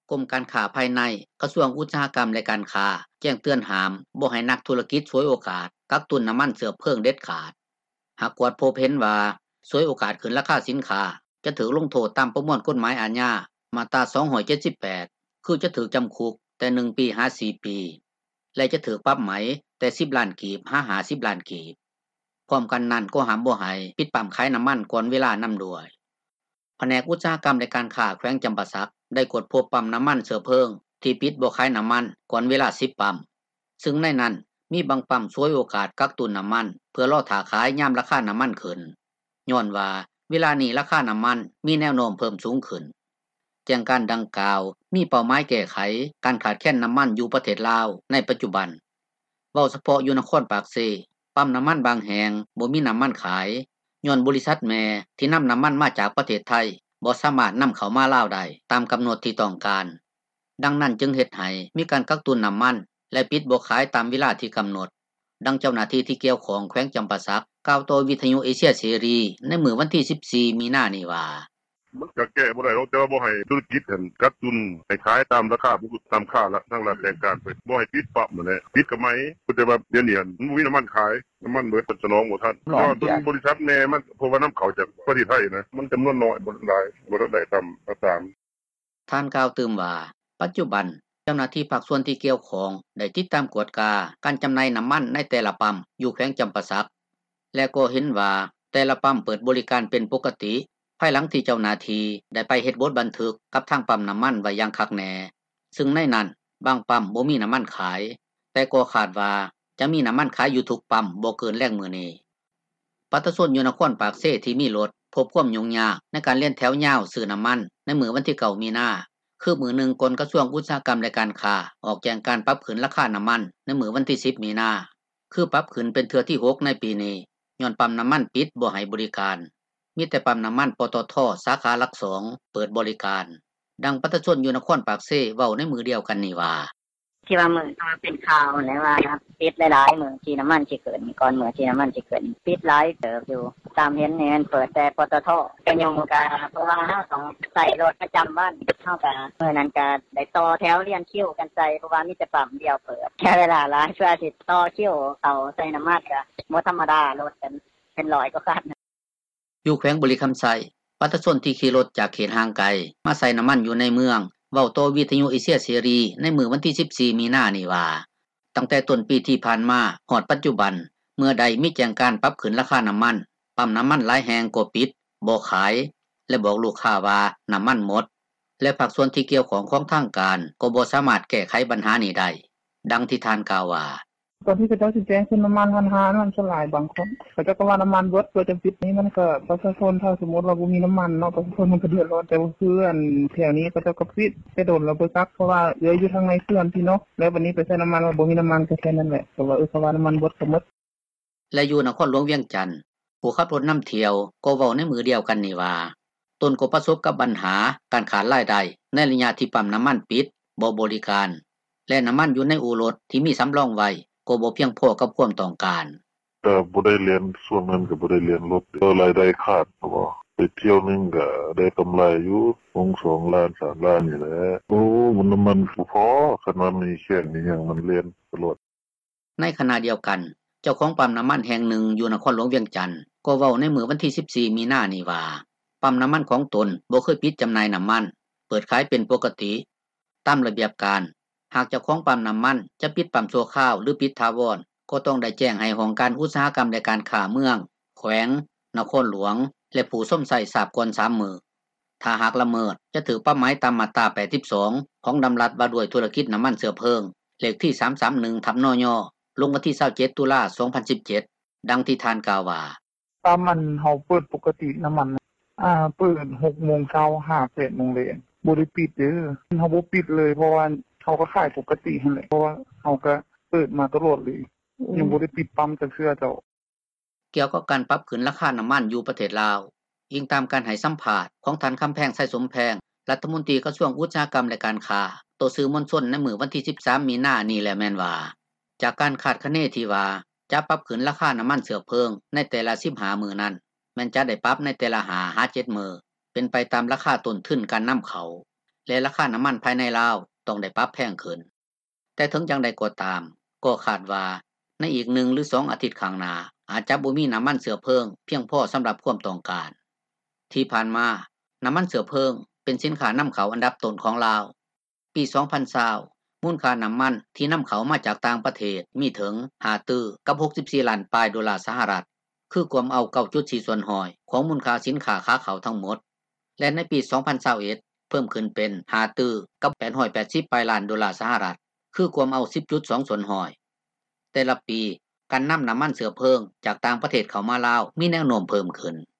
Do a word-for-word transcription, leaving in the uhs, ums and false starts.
กรมการค้าภายในกระทรวงอุตสาหกรรมและการค้าแจ้งเตือนห้ามบ่ให้นักธุรกิจฉวยโอกาสกักตุนน้ำมันเชื้อเพลิงเด็ดขาดหากกวดพบเห็นว่าฉวยโอกาสขึ้นราคาสินค้าจะถูกลงโทษตามประมวลกฎหมายอาญามาตราสองร้อยเจ็ดสิบแปดคือจะถูกจำคุกแต่หนึ่งปีห้าสี่ปีและจะถูกปรับไหมแต่สิบล้านกีบห้า ห้าสิบล้านกีบพร้อมกันนั้นก็ห้ามบ่ให้ปิดปั๊มขายน้ำมันก่อนเวลานำด้วยแผนกอุตสาหกรรมและการค้าแขวงจำปาสักได้กดพบปั๊มน้ำมันเชื้อเพลิงที่ปิดบ่ขายน้ำมันก่อนเวลาสิบปั๊มซึ่งในนั้นมีบางปั๊มฉวยโอกาสกักตุนน้ำมันเพื่อรอท่าขายยามราคาน้ำมันขึ้นย้อนว่าเวลานี้ราคาน้ำมันมีแนวโน้มเพิ่มสูงขึ้นแจ้งการดังกล่าวมีเป้าหมายแก้ไขการขาดแคลนน้ำมันอยู่ประเทศลาวในปัจจุบันเว้าเฉพาะอยู่นครปากเซปั๊มน้ำมันบางแห่งบ่มีน้ำมันขายย้อนบริษัทแม่ที่นำน้ำมันมาจากประเทศไทยบ่สามารถนำเข้ามาลาวได้ตามกำหนดที่ต้องการดังนั้นจึงเฮ็ดให้มีการกักตุนน้ำมันและปิดบ่ขายตามเวลาที่กำหนดดังเจ้าหน้าที่ที่เกี่ยวข้องแขวงจำปาสักกล่าวต่อวิทยุเอเชียเสรีในมื้อวันที่สิบสี่มีนานี้ว่ามันก็แก้บ่ได้หรอกแต่ว่าบ่ให้ธุรกิจกันกักตุนให้ขายตามราคาปกติตามค่าละทางรัฐแจ้งการไปบ่ให้ปิดปั๊มนั่นแหละปิดก็ไหมก็แต่ว่าเดี๋ยวนี้มันบ่มีน้ำมันขายน้ำมันเบิดสนองบ่ทันเพราะว่าบริษัทแม่มันเพราะว่านำเข้าจากประเทศไทยนะมันจำนวนน้อยบ่หลายบ่ได้ตามตามท่านกล่าวเติมว่าปัจจุบันเจ้าหน้าที่ภาคส่วนที่เกี่ยวข้องได้ติดตามกวดกาการจำหน่ายน้ำมันในแต่ละปั๊มอยู่แขวงจำปาสักและก็เห็นว่าแต่ละปั๊มเปิดบริการเป็นปกติภายหลังที่เจ้าหน้าที่ได้ไปเฮ็ดบทบันทึกกับทางปั๊มน้ำมันไว้อย่างคักแน่ซึ่งในนั้นบางปั๊มบ่มีน้ำมันขายแต่ก็คาดว่าจะมีน้ำมันขายอยู่ทุกปั๊มบ่เกินแลงมื้อนี้ประชาชนอยู่นครปากเซที่มีรถพบความยุ่งยากในการเลียนแถวยาวซื้อน้ำมันในมื้อวันที่เก้ามีนาคือมื้อหนึ่งกลกระทรวงอุตสาหกรรมและการค้าออกแจ้งการปรับขึ้นราคาน้ำมันในมื้อวันที่สิบมีนาคือปรับขึ้นเป็นเทื่อที่หกในปีนี้ย้อนปั๊มน้ำมันปิดบ่ให้บริการมีแต่ปั๊มน้ำมันปตท.สาขาหลักสองเปิดบริการดังประชาชนอยู่นครปากเซเว้าในมือเดียวกันนี่ว่าที่ว่ามื้อเป็นข่าวแล้วว่าปิดหลายๆมื้อที่น้ำมันสิเกิดก่อนมื้อที่น้ำมันสิเกิดปิดหลายเติบอยู่ตามเห็นนี่มันเปิดแต่ปตท.ก็ยังบ่กล้าเพราะว่าเฮาต้องใช้รถประจำวันเฮาก็มื้อนั้นก็ได้ต่อแถวเรียนคิวกันใส่เพราะว่ามีแต่ปั๊มเดียวเปิดแค่เวลาหลายชั่วสิต่อคิวเอาใส่น้ำมันก็บ่ธรรมดารถเป็นเป็นร้อยกว่าคันอยู่แขวงบริคำไซประชาชนที่ขี่รถจากเขตห่างไกลมาใส่น้ำมันอยู่ในเมืองเว้าต่อวิทยุเอเชียเสรีในมื้อวันที่สิบสี่มีนานี่ว่าตั้งแต่ต้นปีที่ผ่านมาฮอดปัจจุบันเมื่อใดมีแจ้งการปรับขึ้นราคาน้ำมันปั๊มน้ำมันหลายแห่งก็ปิดบ่ขายและบอกลูกค้าว่าน้ำมันหมดและภาคส่วนที่เกี่ยวของของทางการก็บ่สามารถแก้ไขปัญหานี้ได้ดังที่ท่านกล่าวว่าตอนที่เขาเจ้าสิแจ้งขึ้นน้ำมันพันห้ามันสลายบางคนเขาเจ้าก็ว่าน้ำมันเบิดเพื่อจะปิดนี้มันก็ประชาชนถ้าสมมุติว่าบ่มีน้ำมันเนาะประชาชนมันก็เดือดร้อนแต่ว่าเพื่อนแถวนี้ก็เจ้าก็ปิดไปโดนแล้วบ่ซักเพราะว่าเหลืออยู่ทางในเพื่อนพี่เนาะแล้ววันนี้ไปใช้น้ำมันว่าบ่มีน้ำมันก็แค่นั้นแหละเพราะว่าเออเขาว่าน้ำมันเบิดก็หมดและอยู่นครหลวงเวียงจันทน์ผู้ขับรถนำเที่ยวก็เว้าในมือเดียวกันนี่ว่าตนก็ประสบกับปัญหาการขาดรายได้ในระยะที่ปั๊มน้ำมันปิดบ่บริการและน้ำมันอยู่ในอู่รถที่มีสำรองไว้ก็บ่เพียงพอกับความต้องการก็บ่ได้เรียนส่วนนั้นก็บ่ได้เรียนรถก็รายได้ขาดเพราะว่าไปเที่ยวนึงก็ได้กำไรอยู่สองล้านสามล้านนี่แหละโอ้มันน้ำมันบ่พอคันว่ามีแค่นี้ยังมันเรียนตลอดในขณะเดียวกันเจ้าของปั๊มน้ำมันแห่งหนึ่งอยู่นครหลวงเวียงจันทน์ก็เว้าในมื้อวันที่สิบสี่มีนานี่ว่าปั๊มน้ำมันของตนบ่เคยปิดจำหน่ายน้ำมันเปิดขายเป็นปกติตามระเบียบการหากเจ้าของปั๊มน้ำมันจะปิดปั๊มชั่วคราวหรือปิดถาวรก็ต้องได้แจ้งให้ห้องการอุตสาหกรรมและการค้าเมืองแขวงนครหลวงและผู้ส้มใส่ทราบก่อนสามมื้อถ้าหากละเมิดจะถูกปรับหมายตามมาตราแปดสิบสองของดำรัสว่าด้วยธุรกิจน้ำมันเชื้อเพลิงเลขที่สามสามหนึ่งทับนย.ลงวันที่ยี่สิบเจ็ดตุลาคมสองพันสิบเจ็ดดังที่ท่านกล่าวว่าตามมันเฮาเปิดปกติน้ำมันอ่าเปิด หกโมงเช้า ห้า แปดโมงแลงบ่ได้ปิดเด้อเฮาบ่ปิดเลยเพราะว่าเขาก็ขายปกตินั่นแหละเพราะว่าเฮาก็เปิดมาตลอดเลยยังบ่ได้ปิดปั๊มจักเทื่อเจ้าเกี่ยวกับการปรับขึ้นราคาน้ำมันอยู่ประเทศลาวอิงตามการให้สัมภาษณ์ของท่านคำแพงไสสมแพงรัฐมนตรีกระทรวงอุตสาหกรรมและการค้าต่อสื่อมวลชนในมื้อวันที่สิบสามมีนานี้แหละแม่นว่าจากการคาดคะเนที่ว่าจะปรับขึ้นราคาน้ำมันเชื้อเพลิงในแต่ละสิบห้ามื้อนั้นแม่นจะได้ปรับในแต่ละห้า เจ็ดมื้อเป็นไปตามราคาต้นทุนการนำเข้าและราคาน้ำมันภายในลาวต้องได้ปรับแพงขึ้นแต่ถึงจังใดก็ตามก็คาดว่าในอีกหนึ่งหรือสองอาทิตย์ข้างหน้าอาจจะบ่มีน้ำมันเชื้อเพลิงเพียงพอสำหรับความต้องการที่ผ่านมาน้ำมันเชื้อเพลิงเป็นสินค้านำเข้าอันดับต้นของลาวปีสองพันยี่สิบมูลค่าน้ำมันที่นำเข้ามาจากต่างประเทศมีถึงห้าตื้อกับหกสิบสี่ล้านปลายดอลลาร์สหรัฐคือกวมเอา เก้าจุดสี่ ส่วนห้อยของมูลค่าสินค้าค้าเข้าทั้งหมดและในปีสองพันยี่สิบเอ็ดเพิ่มขึ้นเป็นห้าตื้อกับแปดร้อยแปดสิบปลายล้านดอลลาร์สหรัฐคือกวมเอา สิบจุดสอง ส่วนห้อยแต่ละปีการนำน้ำมันเชื้อเพลิงจากต่างประเทศเข้ามาลาวมีแนวโน้มเพิ่มขึ้น